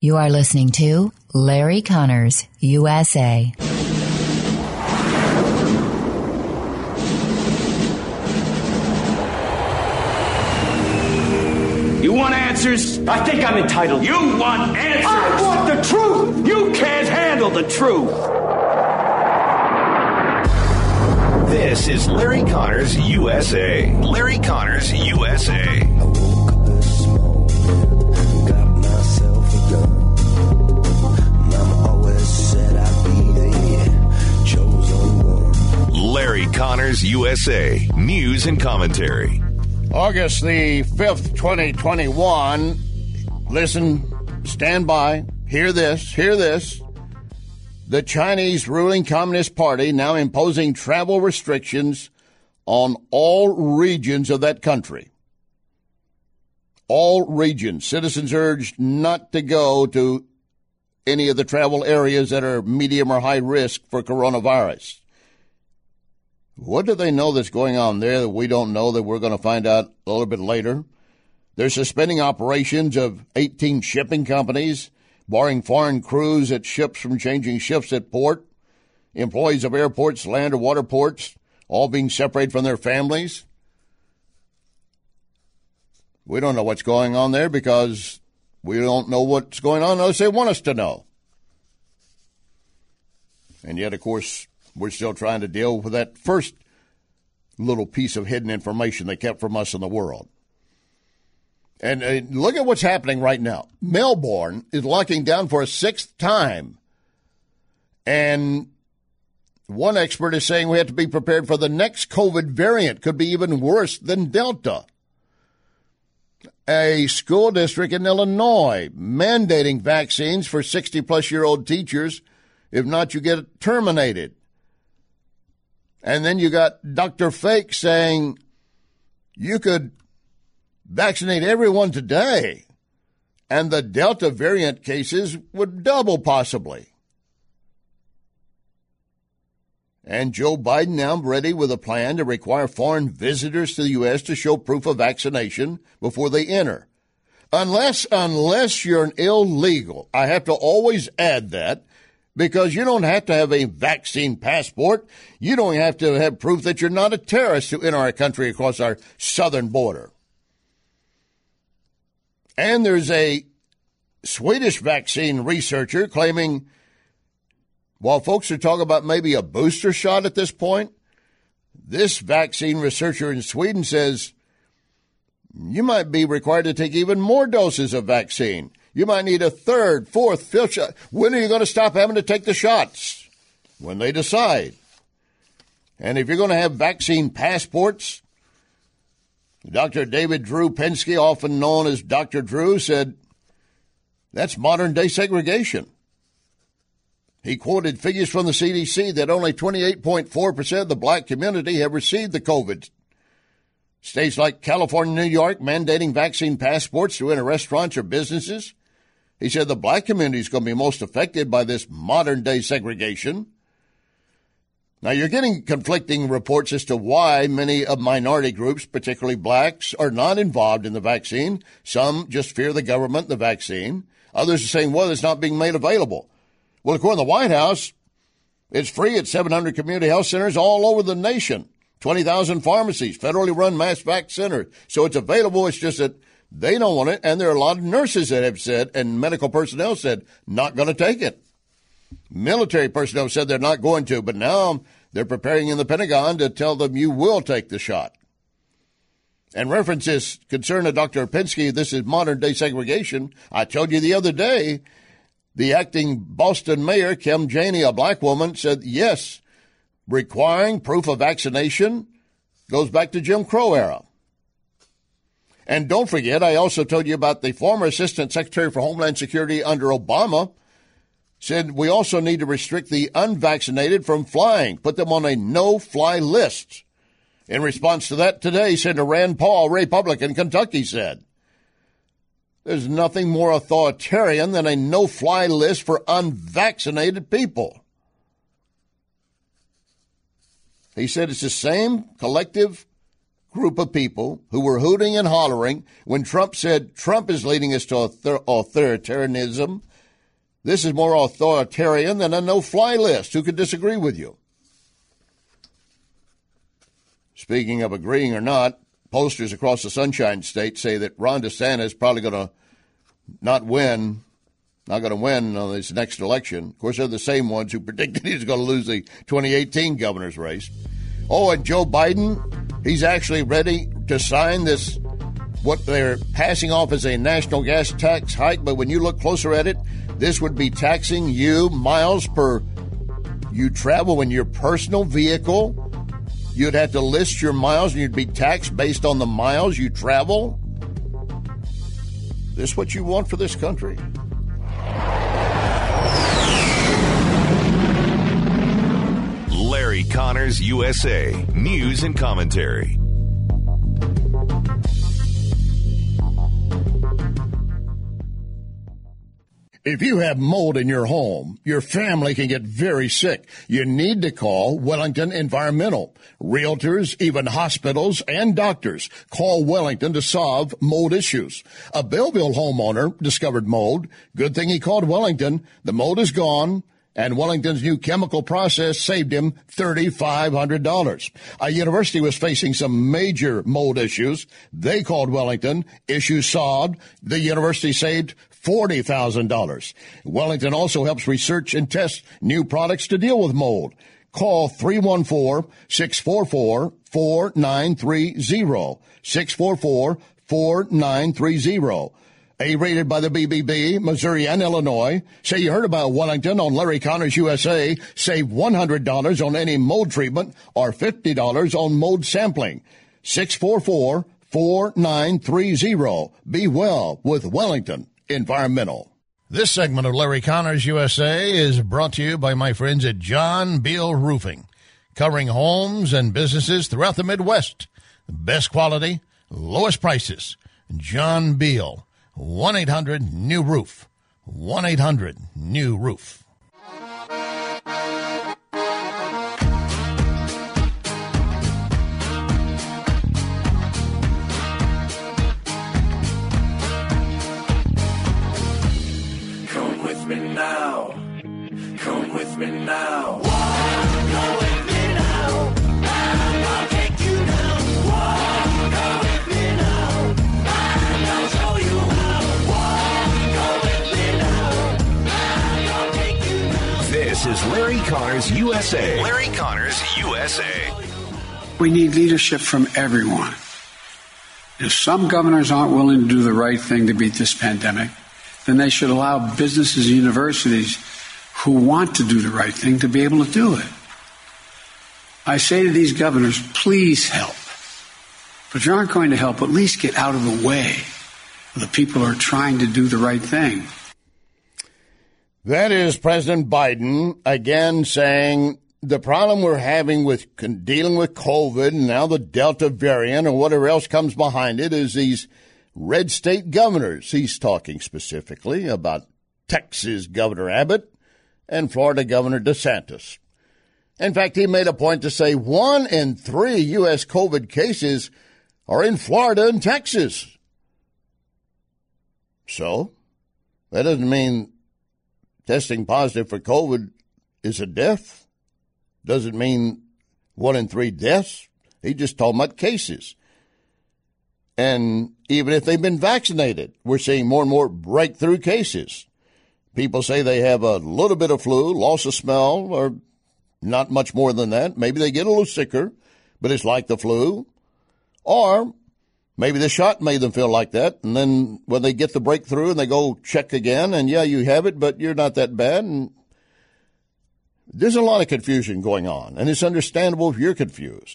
You are listening to Larry Connors, USA. You want answers? I think I'm entitled. You want answers? I want the truth! You can't handle the truth! This is Larry Connors, USA. Larry Connors, USA. I woke up this morning, got myself a gun. Mama always said I'd be the chosen one. Larry Connors, USA. News and commentary. August the 5th, 2021. Listen, stand by, hear this. The Chinese ruling Communist Party now imposing travel restrictions on all regions of that country. All regions. Citizens urged not to go to any of the travel areas that are medium or high risk for coronavirus. What do they know that's going on there that we don't know that we're going to find out a little bit later? They're suspending operations of 18 shipping companies, barring foreign crews at ships from changing shifts at port, employees of airports, land or water ports, all being separated from their families. We don't know what's going on there because we don't know what's going on unless they want us to know. And yet, of course, we're still trying to deal with that first little piece of hidden information they kept from us in the world. And look at what's happening right now. Melbourne is locking down for a sixth time. And one expert is saying we have to be prepared for the next COVID variant. Could be even worse than Delta. A school district in Illinois mandating vaccines for 60-plus-year-old teachers. If not, you get terminated. And then you got Dr. Fake saying you could vaccinate everyone today, and the Delta variant cases would double possibly. And Joe Biden now ready with a plan to require foreign visitors to the U.S. to show proof of vaccination before they enter. Unless you're an illegal. I have to always add that. Because you don't have to have a vaccine passport. You don't have to have proof that you're not a terrorist to enter our country across our southern border. And there's a Swedish vaccine researcher claiming, while folks are talking about maybe a booster shot at this point, this vaccine researcher in Sweden says you might be required to take even more doses of vaccine. You might need a third, fourth, fifth shot. When are you going to stop having to take the shots? When they decide. And if you're going to have vaccine passports, Dr. David Drew Pensky, often known as Dr. Drew, said that's modern-day segregation. He quoted figures from the CDC that only 28.4% of the black community have received the COVID. States like California and New York mandating vaccine passports to enter restaurants or businesses. He said the black community is going to be most affected by this modern-day segregation. Now, you're getting conflicting reports as to why many of minority groups, particularly blacks, are not involved in the vaccine. Some just fear the government and the vaccine. Others are saying, well, it's not being made available. Well, according to the White House, it's free at 700 community health centers all over the nation, 20,000 pharmacies, federally run mass vac centers. So it's available. It's just that they don't want it, and there are a lot of nurses that have said, and medical personnel said, not going to take it. Military personnel said they're not going to, but now they're preparing in the Pentagon to tell them you will take the shot. And references concern of Dr. Pensky, this is modern-day segregation. I told you the other day, the acting Boston mayor, Kim Janey, a black woman, said, yes, requiring proof of vaccination goes back to Jim Crow era. And don't forget, I also told you about the former Assistant Secretary for Homeland Security under Obama said we also need to restrict the unvaccinated from flying, put them on a no-fly list. In response to that today, Senator Rand Paul, Republican, Kentucky, said, there's nothing more authoritarian than a no-fly list for unvaccinated people. He said it's the same collective group of people who were hooting and hollering when Trump said Trump is leading us to authoritarianism This is more authoritarian than a no-fly list. Who could disagree with you? Speaking of agreeing or not, posters across the Sunshine State say that Ron DeSantis is probably going to not going to win on this next election. Of course, they're the same ones who predicted he was going to lose the 2018 governor's race. Oh, and Joe Biden, he's actually ready to sign this, what they're passing off as a national gas tax hike, but when you look closer at it, this would be taxing you miles per you travel in your personal vehicle. You'd have to list your miles and you'd be taxed based on the miles you travel. This what you want for this country? Larry Connors, USA. News and commentary. If you have mold in your home, your family can get very sick. You need to call Wellington Environmental. Realtors, even hospitals and doctors call Wellington to solve mold issues. A Belleville homeowner discovered mold. Good thing he called Wellington. The mold is gone, and Wellington's new chemical process saved him $3,500. A university was facing some major mold issues. They called Wellington. Issues solved. The university saved $40,000. Wellington also helps research and test new products to deal with mold. Call 314-644-4930. 644-4930. A-rated by the BBB, Missouri, and Illinois. Say you heard about Wellington on Larry Connors USA. Save $100 on any mold treatment or $50 on mold sampling. 644-4930. Be well with Wellington Environmental. This segment of Larry Connors USA is brought to you by my friends at John Beal Roofing, covering homes and businesses throughout the Midwest. Best quality, lowest prices. John Beal, 1-800-NEW-ROOF. 1-800-NEW-ROOF. Come with me now. Come with me now. Come with me now. I'll take you down. Come with me now. I'll show you how. Come with me now. I'll take you down. This is Larry Connors USA. Larry Connors USA. We need leadership from everyone. If some governors aren't willing to do the right thing to beat this pandemic, then they should allow businesses and universities who want to do the right thing to be able to do it. I say to these governors, please help. But if you aren't going to help, at least get out of the way of the people who are trying to do the right thing. That is President Biden again saying the problem we're having with dealing with COVID and now the Delta variant or whatever else comes behind it is these red state governors. He's talking specifically about Texas Governor Abbott and Florida Governor DeSantis. In fact, he made a point to say 1 in 3 U.S. COVID cases are in Florida and Texas. So that doesn't mean testing positive for COVID is a death. Doesn't mean 1 in 3 deaths. He just talking about cases. And even if they've been vaccinated, we're seeing more and more breakthrough cases. People say they have a little bit of flu, loss of smell, or not much more than that. Maybe they get a little sicker, but it's like the flu. Or maybe the shot made them feel like that. And then when they get the breakthrough and they go check again, and yeah, you have it, but you're not that bad. And there's a lot of confusion going on, and it's understandable if you're confused.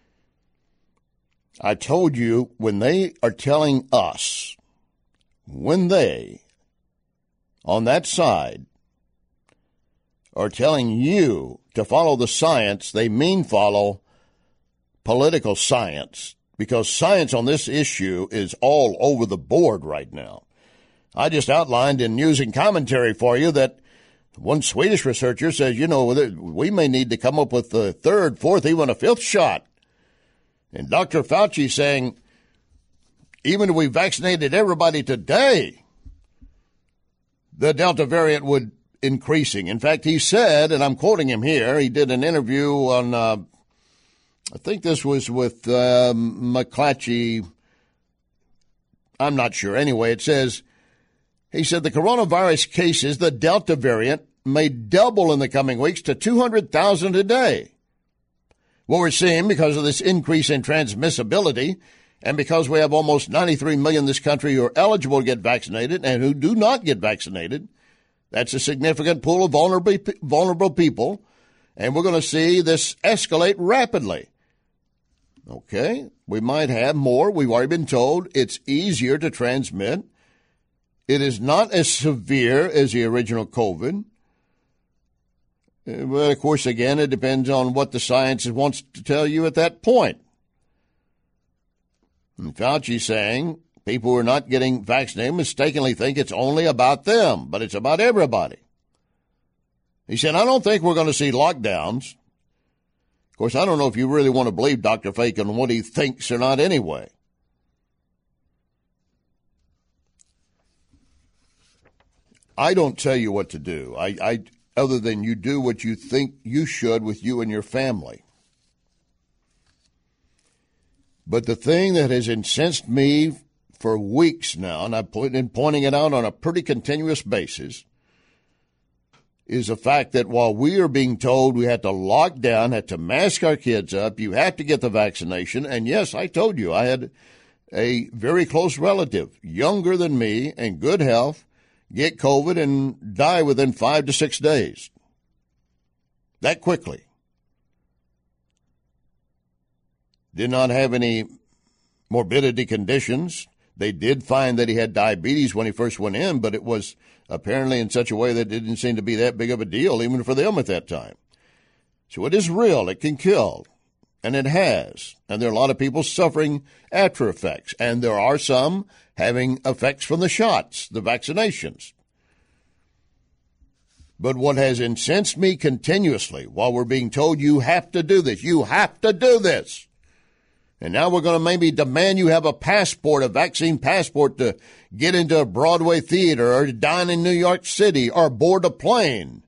I told you when they are telling us, when they, on that side, are telling you to follow the science, they mean follow political science, because science on this issue is all over the board right now. I just outlined in news and commentary for you that one Swedish researcher says, we may need to come up with the 3rd, 4th, even a 5th shot. And Dr. Fauci saying, even if we vaccinated everybody today, the Delta variant would increasing. In fact, he said, and I'm quoting him here, he did an interview on, I think this was with McClatchy. I'm not sure. Anyway, it says, he said the coronavirus cases, the Delta variant, may double in the coming weeks to 200,000 a day. What we're seeing because of this increase in transmissibility and because we have almost 93 million in this country who are eligible to get vaccinated and who do not get vaccinated, that's a significant pool of vulnerable people, and we're going to see this escalate rapidly. Okay, we might have more. We've already been told it's easier to transmit. It is not as severe as the original COVID. But, of course, again, it depends on what the science wants to tell you at that point. And Fauci's saying people who are not getting vaccinated mistakenly think it's only about them, but it's about everybody. He said, I don't think we're going to see lockdowns. Of course, I don't know if you really want to believe Dr. Fake and what he thinks or not anyway. I don't tell you what to do. I other than you do what you think you should with you and your family. But the thing that has incensed me for weeks now, and I've been pointing it out on a pretty continuous basis, is the fact that while we are being told we had to lock down, had to mask our kids up, you have to get the vaccination, and yes, I told you, I had a very close relative, younger than me, in good health, get COVID and die within 5 to 6 days. That quickly. Did not have any morbidity conditions. They did find that he had diabetes when he first went in, but it was apparently in such a way that it didn't seem to be that big of a deal, even for them at that time. So it is real. It can kill. And it has. And there are a lot of people suffering after effects. And there are some having effects from the shots, the vaccinations. But what has incensed me continuously, while we're being told you have to do this, you have to do this. And now we're going to maybe demand you have a passport, a vaccine passport to get into a Broadway theater or dine in New York City or board a plane.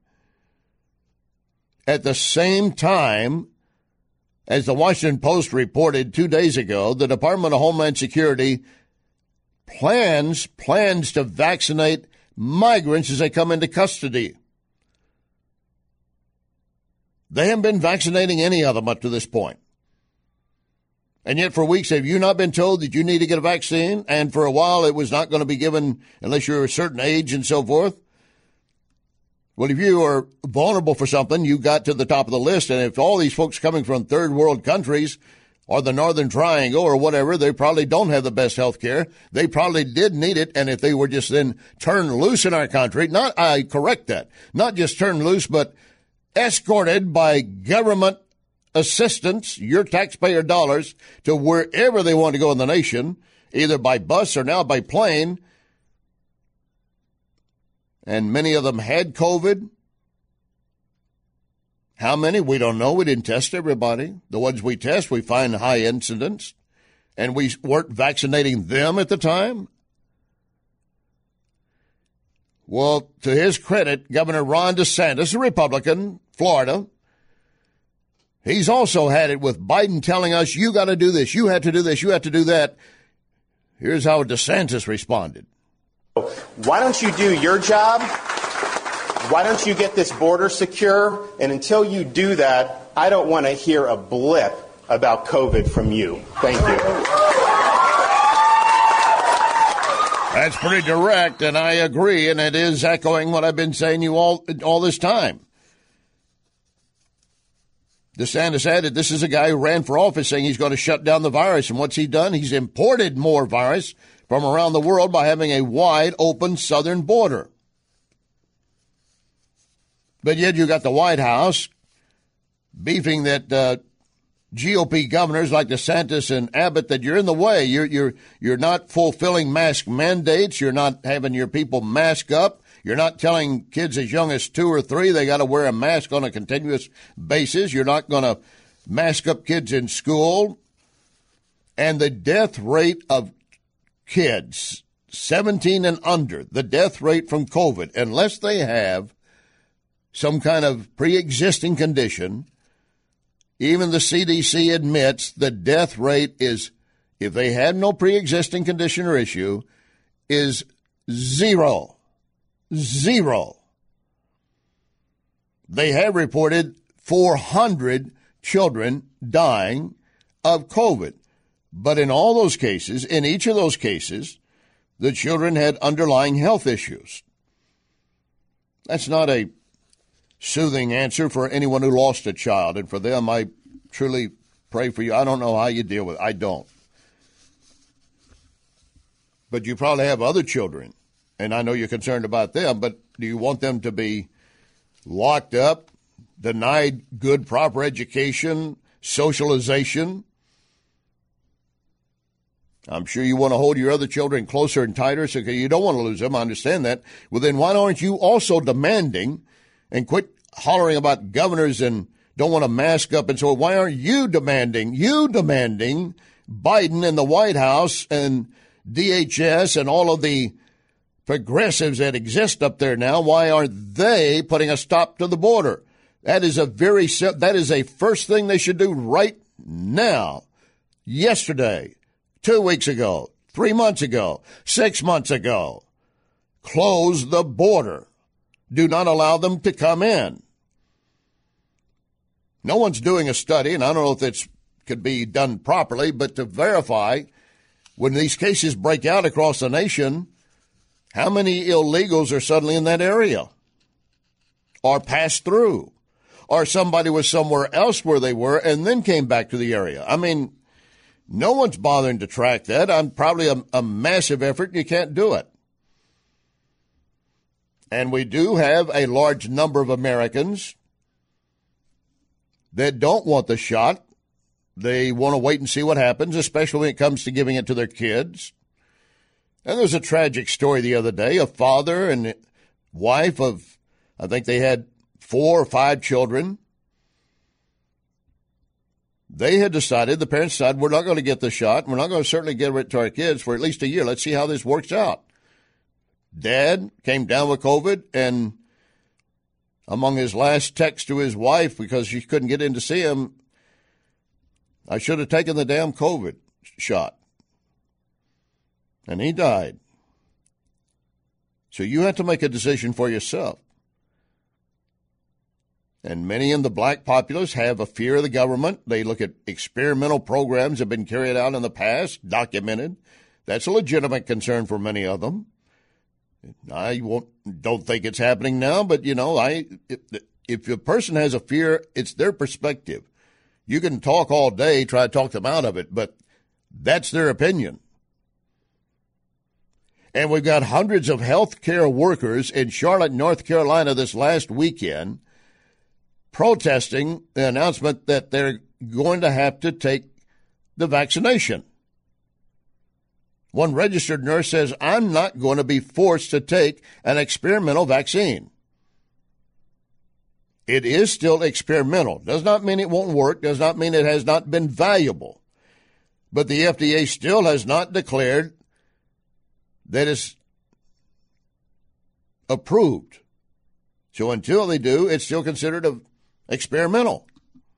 At the same time, as the Washington Post reported 2 days ago, the Department of Homeland Security plans to vaccinate migrants as they come into custody. They haven't been vaccinating any of them up to this point. And yet for weeks, have you not been told that you need to get a vaccine? And for a while, it was not going to be given unless you're a certain age and so forth. Well, if you are vulnerable for something, you got to the top of the list. And if all these folks coming from third world countries or the Northern Triangle or whatever, they probably don't have the best health care. They probably did need it. And if they were just then turned loose in our country, I correct that, not just turned loose, but escorted by government assistance, your taxpayer dollars, to wherever they want to go in the nation, either by bus or now by plane. And many of them had COVID. How many? We don't know. We didn't test everybody. The ones we test, we find high incidence. And we weren't vaccinating them at the time. Well, to his credit, Governor Ron DeSantis, a Republican, Florida, he's also had it with Biden telling us, you got to do this, you have to do this, you have to do that. Here's how DeSantis responded. Why don't you do your job? Why don't you get this border secure? And until you do that, I don't want to hear a blip about COVID from you. Thank you. That's pretty direct, and I agree, and it is echoing what I've been saying to you all this time. DeSantis added, this is a guy who ran for office saying he's going to shut down the virus. And what's he done? He's imported more virus from around the world by having a wide open southern border. But yet you got the White House beefing that GOP governors like DeSantis and Abbott that you're in the way. You're not fulfilling mask mandates. You're not having your people mask up. You're not telling kids as young as 2 or 3 they got to wear a mask on a continuous basis. You're not going to mask up kids in school. And the death rate of kids 17 and under, the death rate from COVID, unless they have some kind of pre-existing condition, even the CDC admits the death rate is, if they had no pre-existing condition or issue, is zero. Zero. They have reported 400 children dying of COVID. But in all those cases, in each of those cases, the children had underlying health issues. That's not a soothing answer for anyone who lost a child. And for them, I truly pray for you. I don't know how you deal with it. I don't. But you probably have other children, and I know you're concerned about them, but do you want them to be locked up, denied good, proper education, socialization? I'm sure you want to hold your other children closer and tighter so you don't want to lose them. I understand that. Well, then why aren't you also demanding, and quit hollering about governors and don't want to mask up and so on. Why aren't you demanding Biden and the White House and DHS and all of the progressives that exist up there now, why aren't they putting a stop to the border? That is a first thing they should do right now. Yesterday, 2 weeks ago, 3 months ago, 6 months ago. Close the border. Do not allow them to come in. No one's doing a study, and I don't know if it could be done properly, but to verify when these cases break out across the nation, how many illegals are suddenly in that area or passed through, or somebody was somewhere else where they were and then came back to the area. I mean, no one's bothering to track that. I'm probably a massive effort, and you can't do it. And we do have a large number of Americans that don't want the shot. They want to wait and see what happens, especially when it comes to giving it to their kids. And there's a tragic story the other day, a father and wife of, I think they had 4 or 5 children. They had decided, the parents decided, we're not going to get the shot. We're not going to certainly give it to our kids for at least a year. Let's see how this works out. Dad came down with COVID, and among his last text to his wife, because she couldn't get in to see him, I should have taken the damn COVID shot. And he died. So you have to make a decision for yourself. And many in the black populace have a fear of the government. They look at experimental programs that have been carried out in the past, documented. That's a legitimate concern for many of them. I don't think it's happening now, but, if a person has a fear, it's their perspective. You can talk all day, try to talk them out of it, but that's their opinion. And we've got hundreds of health care workers in Charlotte, North Carolina this last weekend protesting the announcement that they're going to have to take the vaccination. One registered nurse says, I'm not going to be forced to take an experimental vaccine. It is still experimental. Does not mean it won't work. Does not mean it has not been valuable. But the FDA still has not declared that it's approved. So until they do, it's still considered experimental.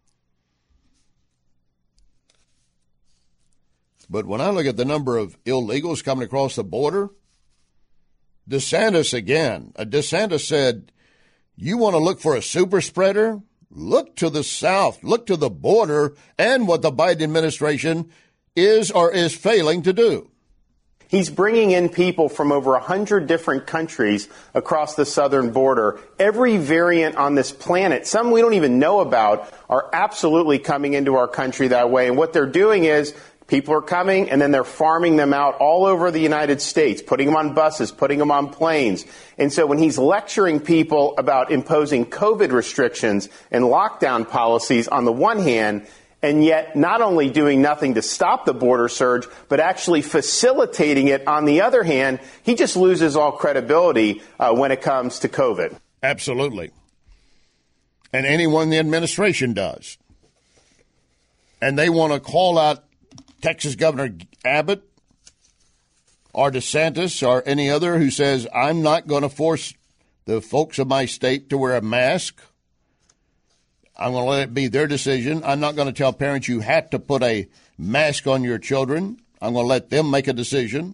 But when I look at the number of illegals coming across the border, DeSantis said, you want to look for a super spreader? Look to the south, look to the border, and what the Biden administration is or is failing to do. He's bringing in people from over 100 different countries across the southern border. Every variant on this planet, some we don't even know about, are absolutely coming into our country that way. And what they're doing is people are coming and then they're farming them out all over the United States, putting them on buses, putting them on planes. And so when he's lecturing people about imposing COVID restrictions and lockdown policies on the one hand, and yet not only doing nothing to stop the border surge, but actually facilitating it on the other hand, he just loses all credibility when it comes to COVID. Absolutely. And anyone in the administration does. And they want to call out Texas Governor Abbott or DeSantis or any other who says, I'm not going to force the folks of my state to wear a mask. I'm going to let it be their decision. I'm not going to tell parents you have to put a mask on your children. I'm going to let them make a decision.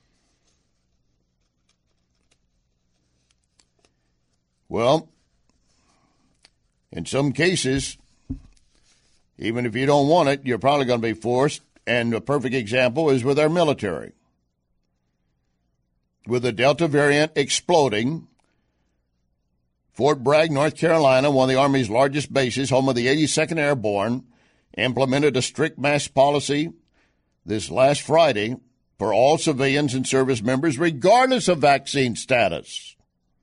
Well, in some cases, even if you don't want it, you're probably going to be forced. And a perfect example is with our military. With the Delta variant exploding, Fort Bragg, North Carolina, one of the Army's largest bases, home of the 82nd Airborne, implemented a strict mask policy this last Friday for all civilians and service members, regardless of vaccine status.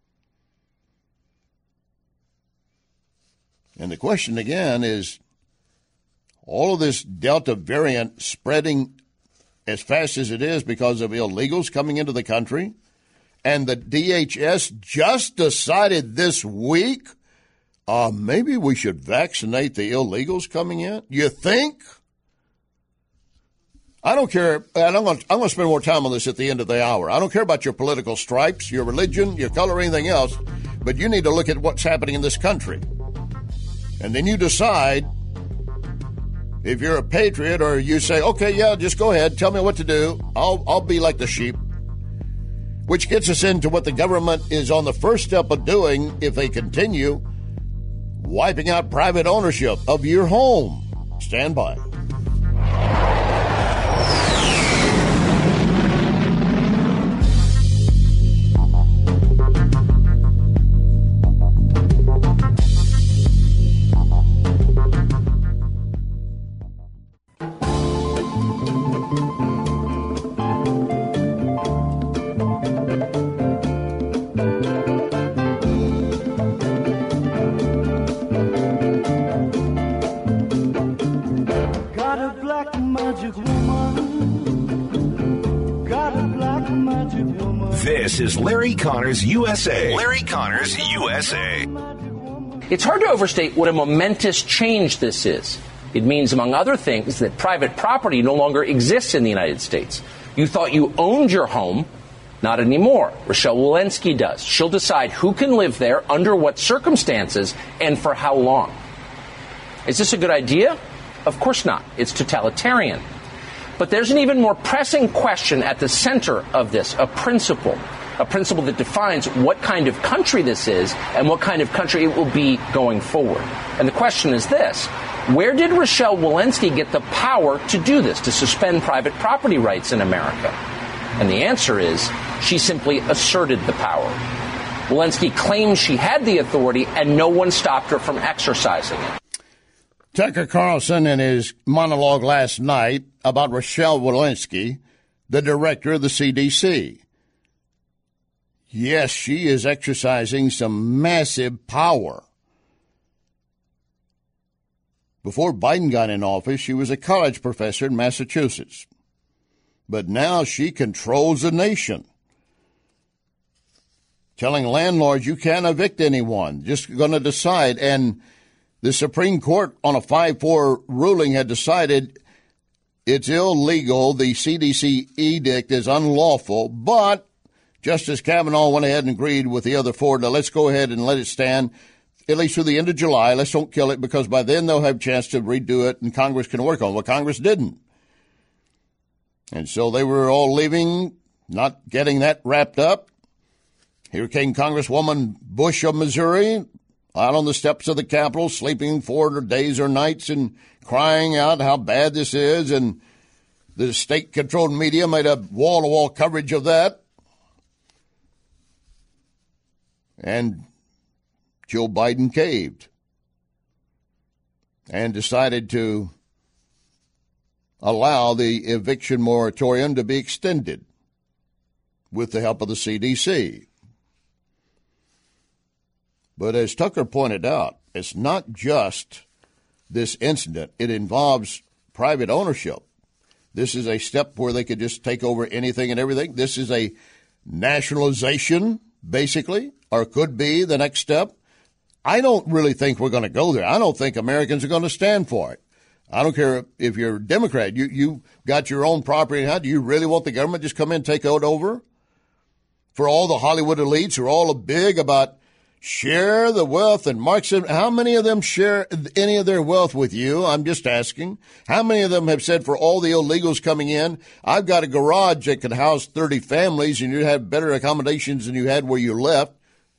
And the question again is, all of this Delta variant spreading as fast as it is because of illegals coming into the country, and the DHS just decided this week, maybe we should vaccinate the illegals coming in? You think? I don't care, and I'm going to spend more time on this at the end of the hour. I don't care about your political stripes, your religion, your color, or anything else, but you need to look at what's happening in this country. And then you decide if you're a patriot or you say, okay, yeah, just go ahead, tell me what to do. I'll be like the sheep. Which gets us into what the government is on the first step of doing if they continue, wiping out private ownership of your home. Stand by. This is Larry Connors USA. Larry Connors USA. It's hard to overstate what a momentous change this is. It means, among other things, that private property no longer exists in the United States. You thought you owned your home. Not anymore. Rochelle Walensky does. She'll decide who can live there, under what circumstances, and for how long. Is this a good idea? Of course not. It's totalitarian. But there's an even more pressing question at the center of this, a principle that defines what kind of country this is and what kind of country it will be going forward. And the question is this: where did Rochelle Walensky get the power to do this, to suspend private property rights in America? And the answer is, she simply asserted the power. Walensky claims she had the authority and no one stopped her from exercising it. Tucker Carlson, in his monologue last night about Rochelle Walensky, the director of the CDC. Yes, she is exercising some massive power. Before Biden got in office, she was a college professor in Massachusetts. But now she controls the nation, telling landlords you can't evict anyone, just going to decide. And the Supreme Court, on a 5-4 ruling, had decided it's illegal. The CDC edict is unlawful. But Justice Kavanaugh went ahead and agreed with the other four to let's go ahead and let it stand, at least through the end of July. Let's don't kill it, because by then they'll have a chance to redo it and Congress can work on it. Well, Congress didn't. And so they were all leaving, not getting that wrapped up. Here came Congresswoman Bush of Missouri, out on the steps of the Capitol, sleeping 4 days or nights and crying out how bad this is. And the state-controlled media made a wall-to-wall coverage of that. And Joe Biden caved and decided to allow the eviction moratorium to be extended with the help of the CDC. But as Tucker pointed out, it's not just this incident. It involves private ownership. This is a step where they could just take over anything and everything. This is a nationalization, basically, or could be the next step. I don't really think we're going to go there. I don't think Americans are going to stand for it. I don't care if you're a Democrat. You got your own property. How do you really want the government just come in and take it over? For all the Hollywood elites who are all big about share the wealth. And Mark said, how many of them share any of their wealth with you? I'm just asking. How many of them have said, for all the illegals coming in, I've got a garage that could house 30 families and you have better accommodations than you had where you left?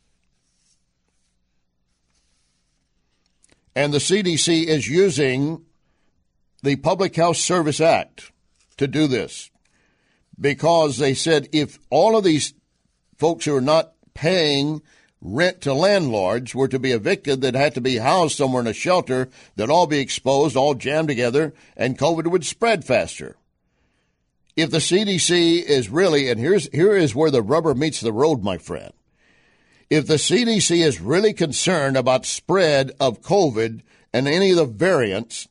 And the CDC is using the Public Health Service Act to do this, because they said if all of these folks who are not paying rent to landlords were to be evicted, that had to be housed somewhere in a shelter, they'd all be exposed, all jammed together, and COVID would spread faster. If the CDC is really, and here is where the rubber meets the road, my friend. If the CDC is really concerned about spread of COVID and any of the variants,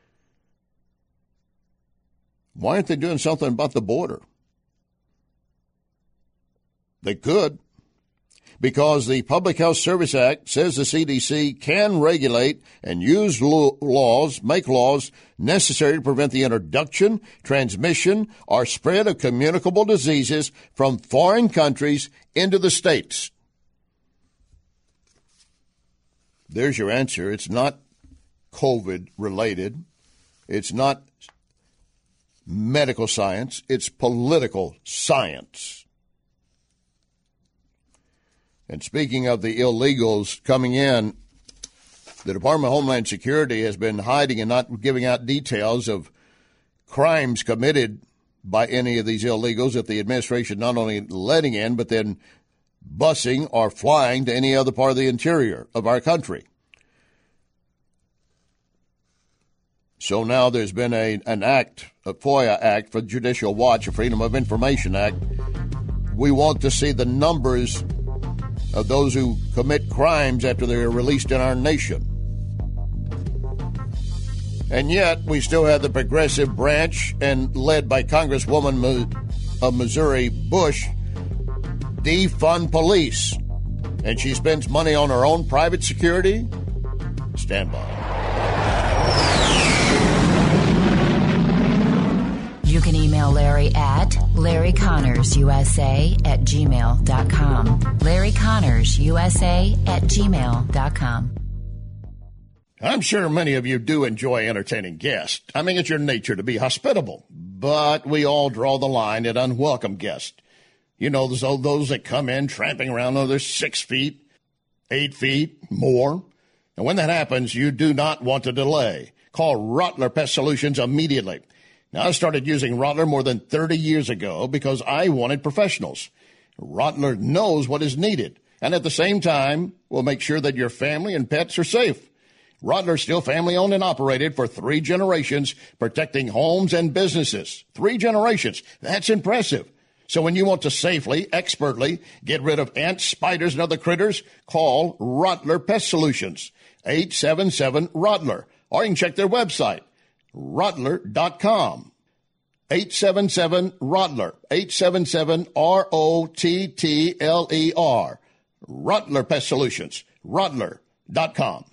why aren't they doing something about the border? They could, because the Public Health Service Act says the CDC can regulate and use make laws necessary to prevent the introduction, transmission, or spread of communicable diseases from foreign countries into the states. There's your answer. It's not COVID related. It's not medical science. It's political science. And speaking of the illegals coming in, the Department of Homeland Security has been hiding and not giving out details of crimes committed by any of these illegals that the administration not only letting in, but then busing or flying to any other part of the interior of our country. So now there's been an act, a FOIA Act for Judicial Watch, a Freedom of Information Act. We want to see the numbers of those who commit crimes after they are released in our nation. And yet, we still have the progressive branch, and led by Congresswoman of Missouri, Bush, defund police. And she spends money on her own private security? Stand by. You can email Larry at LarryConnorsUSA@gmail.com. LarryConnorsUSA@gmail.com. I'm sure many of you do enjoy entertaining guests. I mean, it's your nature to be hospitable, but we all draw the line at unwelcome guests. You know, those that come in tramping around, they're 6 feet, 8 feet, more. And when that happens, you do not want to delay. Call Rottler Pest Solutions immediately. Now, I started using Rottler more than 30 years ago because I wanted professionals. Rottler knows what is needed, and at the same time will make sure that your family and pets are safe. Rottler is still family-owned and operated for 3 generations, protecting homes and businesses. 3 generations. That's impressive. So when you want to safely, expertly get rid of ants, spiders, and other critters, call Rottler Pest Solutions, 877-ROTTLER, or you can check their website, Rottler.com. 877-ROTTLER. 877-ROTTLER. Rottler Pest Solutions. Rottler.com.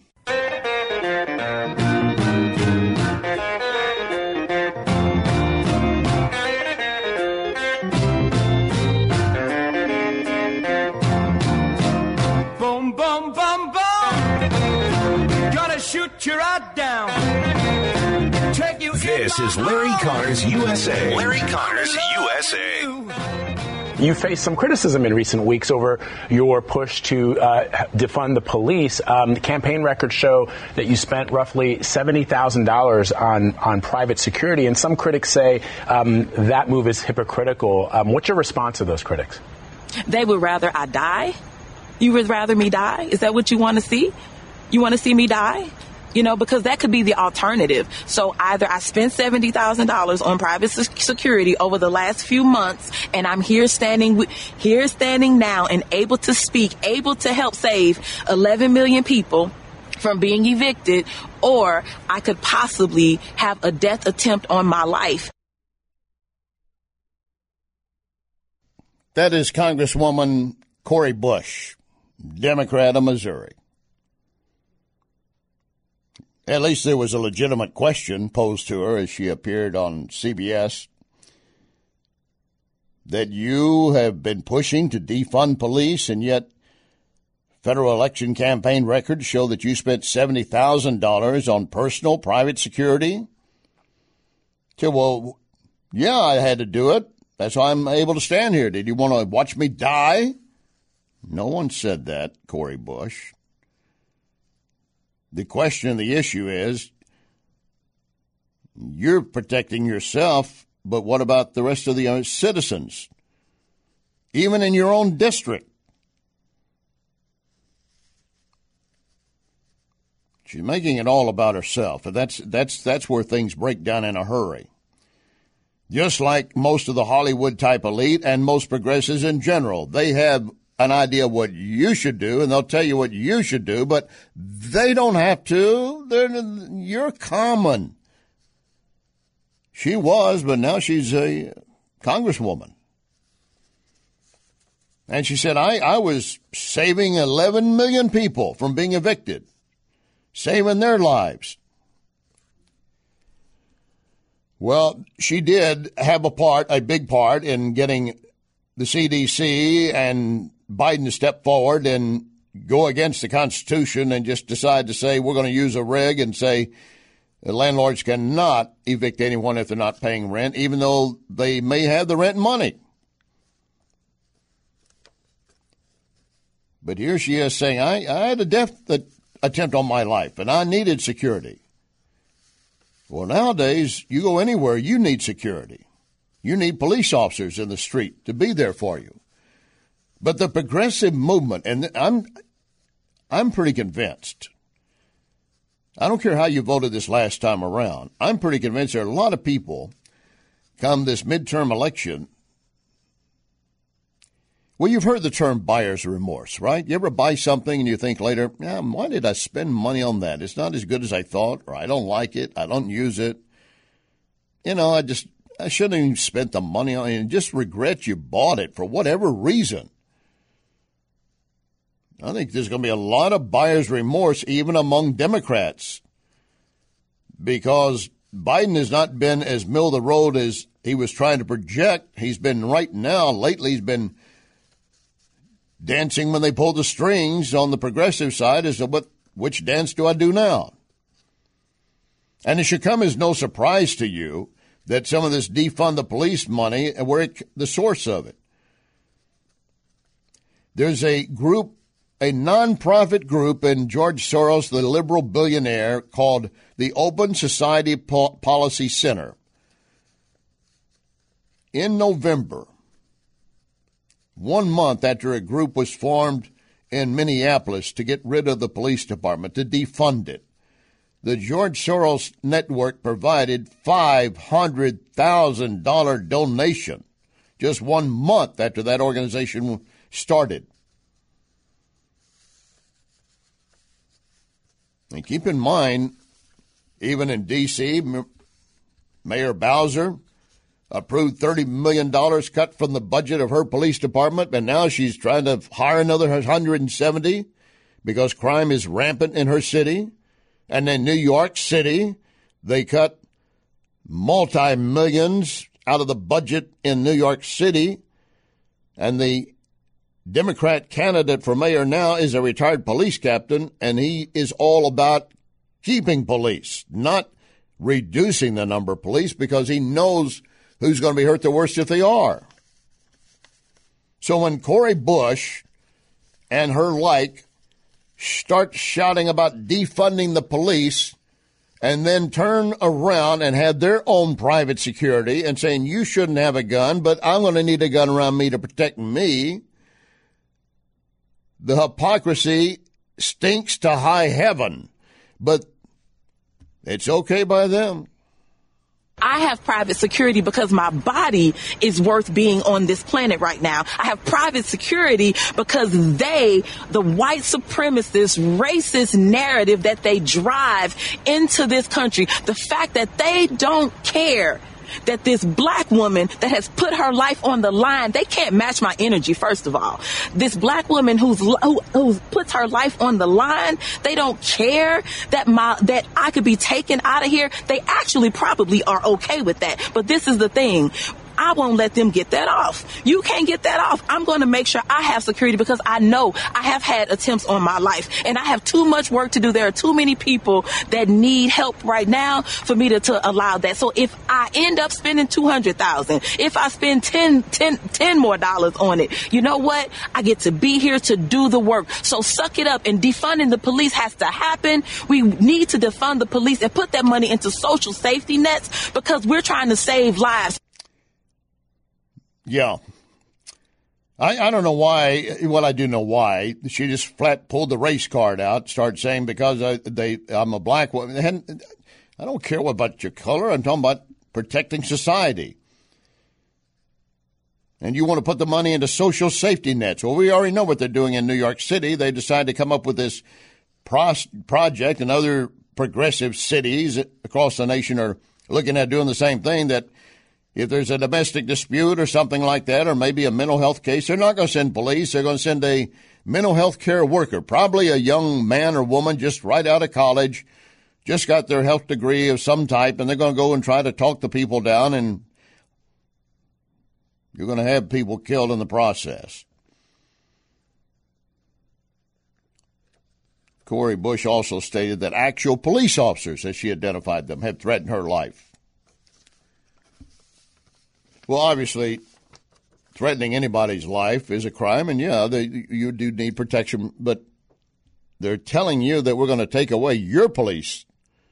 Boom, boom, boom, boom. Gonna shoot you right down. Take you. This is Larry Connors USA. Larry Connors USA. You faced some criticism in recent weeks over your push to defund the police. The campaign records show that you spent roughly $70,000 on private security, and some critics say that move is hypocritical. What's your response to those critics? They would rather I die? You would rather me die? Is that what you want to see? You want to see me die? You know, because that could be the alternative. So either I spent $70,000 on private security over the last few months, and I'm here standing now and able to speak, able to help save 11 million people from being evicted, or I could possibly have a death attempt on my life. That is Congresswoman Cori Bush, Democrat of Missouri. At least there was a legitimate question posed to her as she appeared on CBS that you have been pushing to defund police, and yet Federal election campaign records show that you spent $70,000 on personal private security. Okay, well, yeah, I had to do it. That's why I'm able to stand here. Did you want to watch me die? No one said that, Cori Bush. The question of the issue is, you're protecting yourself, but what about the rest of the citizens? Even in your own district. She's making it all about herself, and that's where things break down in a hurry. Just like most of the Hollywood-type elite and most progressives in general, they have an idea of what you should do, and they'll tell you what you should do, but they don't have to. You're common. She was, but now she's a congresswoman. And she said, I was saving 11 million people from being evicted. Saving their lives. Well, she did have a big part in getting the CDC and Biden to step forward and go against the Constitution and just decide to say we're going to use a rig and say landlords cannot evict anyone if they're not paying rent, even though they may have the rent money. But here she is saying, I had a death attempt on my life, and I needed security. Well, nowadays, you go anywhere, you need security. You need police officers in the street to be there for you. But the progressive movement, and I'm pretty convinced, I don't care how you voted this last time around, I'm pretty convinced there are a lot of people come this midterm election. Well, you've heard the term buyer's remorse, right? You ever buy something and you think later, why did I spend money on that? It's not as good as I thought, or I don't like it, I don't use it. You know, I shouldn't have even spent the money on it, and just regret you bought it for whatever reason. I think there's going to be a lot of buyer's remorse even among Democrats, because Biden has not been as middle of the road as he was trying to project. He's been lately he's been dancing when they pull the strings on the progressive side as to which dance do I do now? And it should come as no surprise to you that some of this defund the police money, and the source of it. There's a group, a nonprofit group in George Soros, the liberal billionaire, called the Open Society Policy Center. In November, 1 month after a group was formed in Minneapolis to get rid of the police department, to defund it, the George Soros Network provided $500,000 donation just 1 month after that organization started. And keep in mind, even in D.C., Mayor Bowser approved $30 million cut from the budget of her police department, and now she's trying to hire another 170 because crime is rampant in her city. And in New York City, they cut multi-millions out of the budget in New York City, and the Democrat candidate for mayor now is a retired police captain, and he is all about keeping police, not reducing the number of police, because he knows who's going to be hurt the worst if they are. So when Cori Bush and her like start shouting about defunding the police and then turn around and have their own private security and saying you shouldn't have a gun, but I'm going to need a gun around me to protect me, the hypocrisy stinks to high heaven. But it's okay by them. I have private security because my body is worth being on this planet right now. I have private security because the white supremacist, racist narrative that they drive into this country, the fact that they don't care that this black woman that has put her life on the line, they can't match my energy, first of all. This black woman who puts her life on the line, they don't care that I could be taken out of here. They actually probably are okay with that. But this is the thing. I won't let them get that off. You can't get that off. I'm going to make sure I have security because I know I have had attempts on my life and I have too much work to do. There are too many people that need help right now for me to allow that. So if I end up spending $200,000, if I spend $10 more on it, you know what? I get to be here to do the work. So suck it up, and defunding the police has to happen. We need to defund the police and put that money into social safety nets because we're trying to save lives. Yeah. I don't know why. Well, I do know why. She just flat pulled the race card out, started saying because I'm a black woman. I don't care about your color. I'm talking about protecting society. And you want to put the money into social safety nets. Well, we already know what they're doing in New York City. They decided to come up with this project, and other progressive cities across the nation are looking at doing the same thing, that if there's a domestic dispute or something like that, or maybe a mental health case, they're not going to send police. They're going to send a mental health care worker, probably a young man or woman just right out of college, just got their health degree of some type, and they're going to go and try to talk the people down, and you're going to have people killed in the process. Cori Bush also stated that actual police officers, as she identified them, had threatened her life. Well, obviously, threatening anybody's life is a crime, and you do need protection, but they're telling you that we're going to take away your police.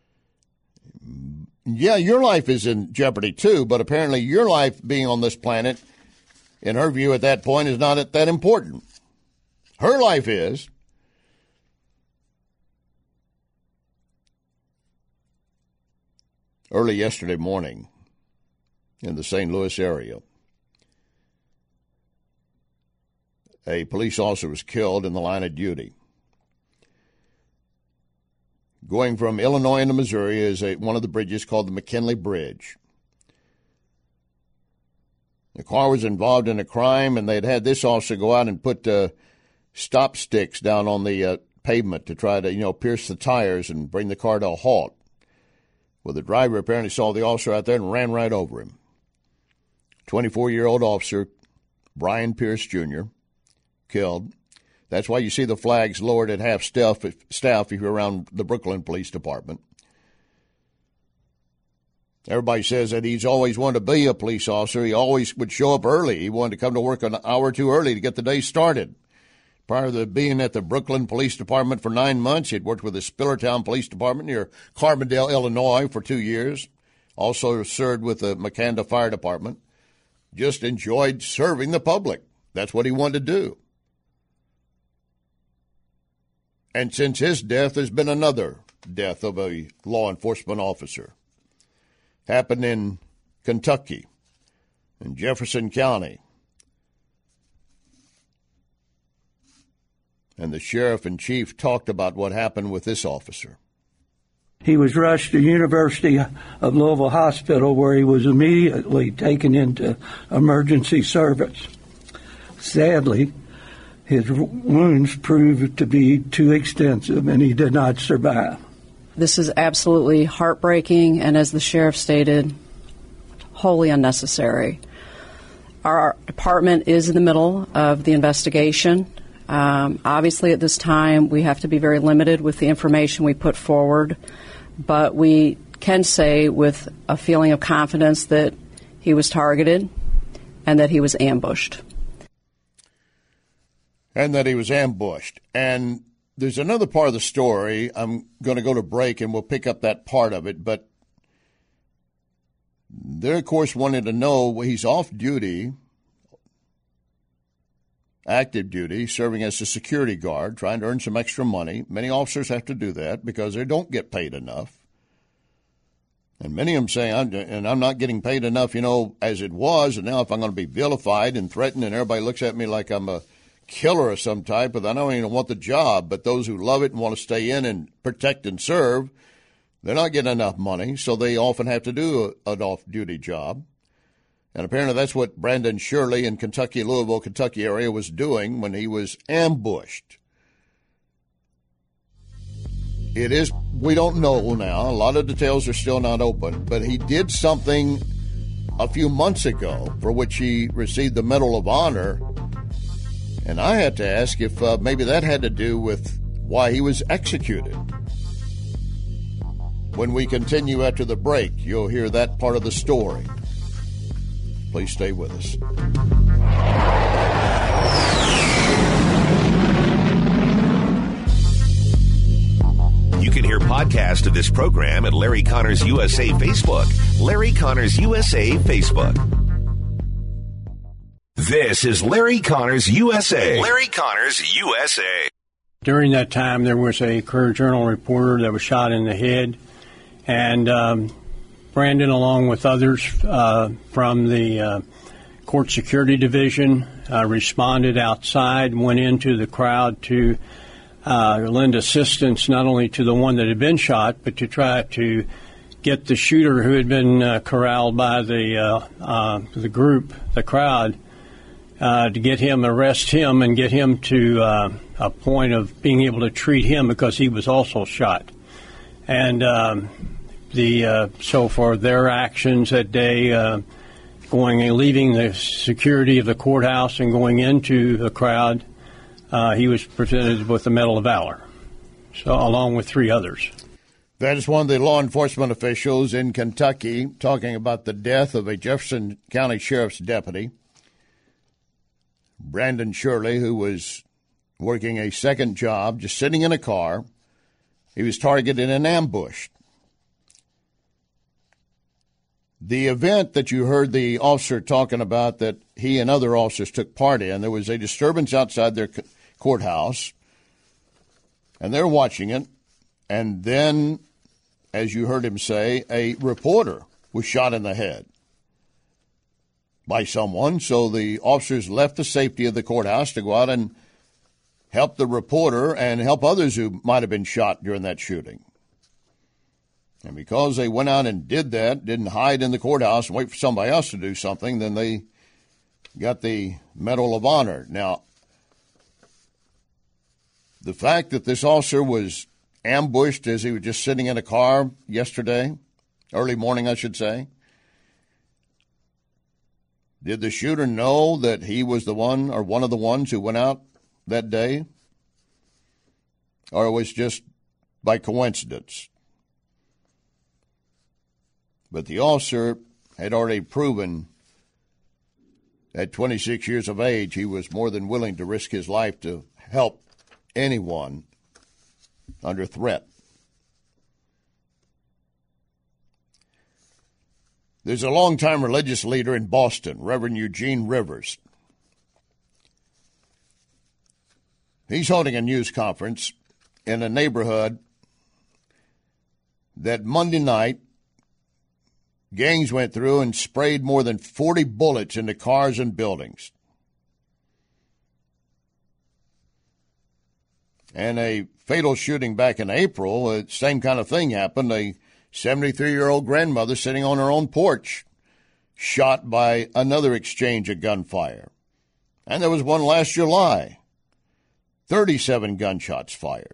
Yeah, your life is in jeopardy too, but apparently your life being on this planet, in her view at that point, is not that important. Her life is. Early yesterday morning, in the St. Louis area, a police officer was killed in the line of duty. Going from Illinois into Missouri is one of the bridges called the McKinley Bridge. The car was involved in a crime, and they'd had this officer go out and put stop sticks down on the pavement to try to, pierce the tires and bring the car to a halt. Well, the driver apparently saw the officer out there and ran right over him. 24-year-old officer, Brian Pierce Jr., killed. That's why you see the flags lowered at half staff if you're around the Brooklyn Police Department. Everybody says that he's always wanted to be a police officer. He always would show up early. He wanted to come to work an hour or two early to get the day started. Prior to being at the Brooklyn Police Department for 9 months, he'd worked with the Spillertown Police Department near Carbondale, Illinois for 2 years. Also served with the Macanda Fire Department. Just enjoyed serving the public. That's what he wanted to do. And since his death, there's been another death of a law enforcement officer. Happened in Kentucky, in Jefferson County. And the sheriff in chief talked about what happened with this officer. He was rushed to University of Louisville Hospital, where he was immediately taken into emergency service. Sadly, his wounds proved to be too extensive, and he did not survive. This is absolutely heartbreaking, and as the sheriff stated, wholly unnecessary. Our department is in the middle of the investigation. Obviously, at this time, we have to be very limited with the information we put forward, but we can say with a feeling of confidence that he was targeted and that he was ambushed. And there's another part of the story. I'm going to go to break, and we'll pick up that part of it. But they're, of course, wanting to know he's off duty, active duty, serving as a security guard, trying to earn some extra money. Many officers have to do that because they don't get paid enough. And many of them say, I'm not getting paid enough, as it was, and now if I'm going to be vilified and threatened and everybody looks at me like I'm a killer of some type, but I don't even want the job. But those who love it and want to stay in and protect and serve, they're not getting enough money, so they often have to do an off-duty job. And apparently that's what Brandon Shirley in Louisville, Kentucky area was doing when he was ambushed. We don't know now. A lot of details are still not open, but he did something a few months ago, for which he received the Medal of Honor. And I had to ask if maybe that had to do with why he was executed. When we continue after the break, you'll hear that part of the story. Please stay with us. You can hear podcast of this program at Larry Connors USA Facebook. Larry Connors USA Facebook. This is Larry Connors USA. Larry Connors USA. During that time, there was a Courier-Journal reporter that was shot in the head. And Brandon, along with others from the Court Security Division, responded outside, went into the crowd to lend assistance not only to the one that had been shot, but to try to get the shooter who had been corralled by the group, the crowd, to get him, arrest him, and get him to a point of being able to treat him because he was also shot. And so for their actions that day, leaving the security of the courthouse and going into the crowd, he was presented with the Medal of Valor, so along with 3 others. That is one of the law enforcement officials in Kentucky talking about the death of a Jefferson County Sheriff's deputy, Brandon Shirley, who was working a second job, just sitting in a car. He was targeted and ambushed. The event that you heard the officer talking about that he and other officers took part in, there was a disturbance outside their courthouse, and they're watching it. And then, as you heard him say, a reporter was shot in the head by someone. So the officers left the safety of the courthouse to go out and help the reporter and help others who might have been shot during that shooting. And because they went out and did that, didn't hide in the courthouse and wait for somebody else to do something, then they got the Medal of Honor. Now, the fact that this officer was ambushed as he was just sitting in a car yesterday, early morning, I should say, did the shooter know that he was the one or one of the ones who went out that day? Or it was just by coincidence? But the officer had already proven at 26 years of age he was more than willing to risk his life to help anyone under threat. There's a longtime religious leader in Boston, Reverend Eugene Rivers. He's holding a news conference in a neighborhood that Monday night gangs went through and sprayed more than 40 bullets into cars and buildings. And a fatal shooting back in April, the same kind of thing happened. A 73-year-old grandmother sitting on her own porch, shot by another exchange of gunfire. And there was one last July, 37 gunshots fired.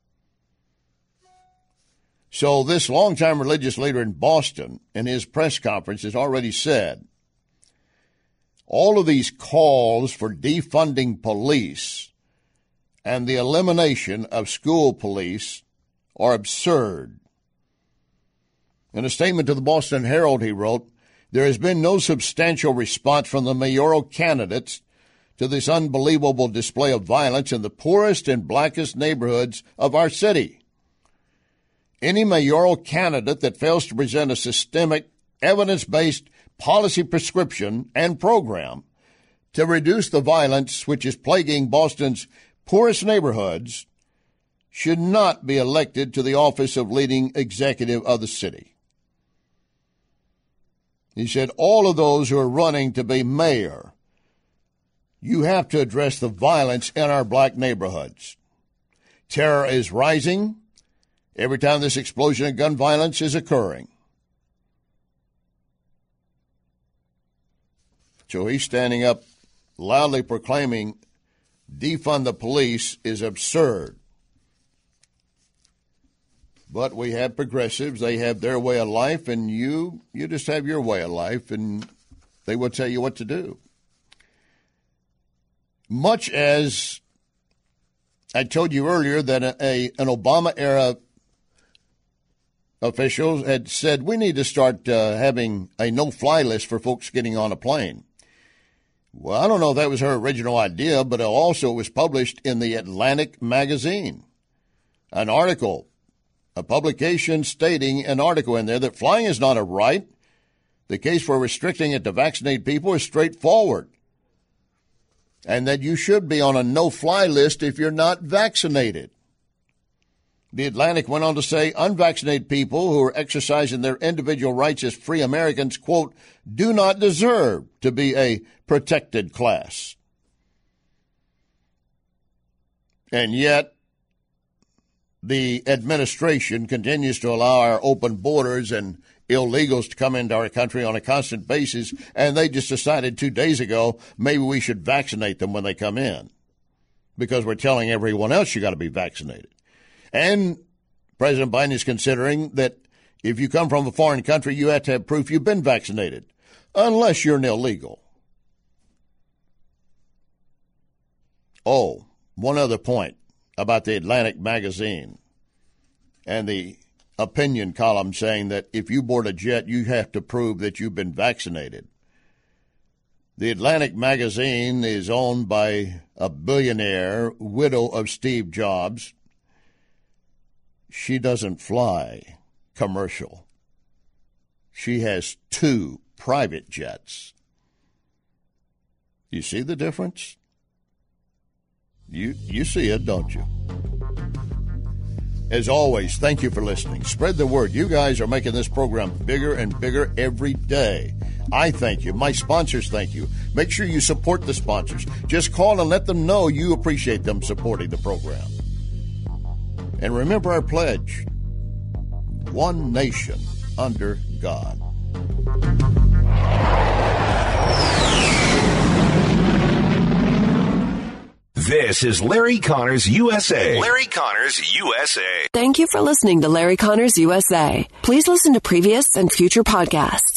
So this longtime religious leader in Boston, in his press conference, has already said, all of these calls for defunding police and the elimination of school police are absurd. In a statement to the Boston Herald, he wrote, there has been no substantial response from the mayoral candidates to this unbelievable display of violence in the poorest and blackest neighborhoods of our city. Any mayoral candidate that fails to present a systemic, evidence-based policy prescription and program to reduce the violence which is plaguing Boston's poorest neighborhoods should not be elected to the office of leading executive of the city. He said, all of those who are running to be mayor, you have to address the violence in our black neighborhoods. Terror is rising every time this explosion of gun violence is occurring. So he's standing up loudly proclaiming defund the police is absurd. But we have progressives. They have their way of life, and you just have your way of life, and they will tell you what to do. Much as I told you earlier that an Obama-era officials had said we need to start having a no-fly list for folks getting on a plane. Well, I don't know if that was her original idea, but it also was published in the Atlantic magazine. An article, a publication stating an article in there that flying is not a right. The case for restricting it to vaccinated people is straightforward. And that you should be on a no-fly list if you're not vaccinated. The Atlantic went on to say unvaccinated people who are exercising their individual rights as free Americans, quote, do not deserve to be a protected class. And yet, the administration continues to allow our open borders and illegals to come into our country on a constant basis, and they just decided 2 days ago maybe we should vaccinate them when they come in because we're telling everyone else you got to be vaccinated. And President Biden is considering that if you come from a foreign country, you have to have proof you've been vaccinated, unless you're an illegal. Oh, one other point about the Atlantic magazine and the opinion column saying that if you board a jet, you have to prove that you've been vaccinated. The Atlantic magazine is owned by a billionaire, widow of Steve Jobs. She doesn't fly commercial. She has 2 private jets. You see the difference? You see it, don't you? As always, thank you for listening. Spread the word. You guys are making this program bigger and bigger every day. I thank you. My sponsors thank you. Make sure you support the sponsors. Just call and let them know you appreciate them supporting the program. And remember our pledge, one nation under God. This is Larry Connors USA. Larry Connors USA. Thank you for listening to Larry Connors USA. Please listen to previous and future podcasts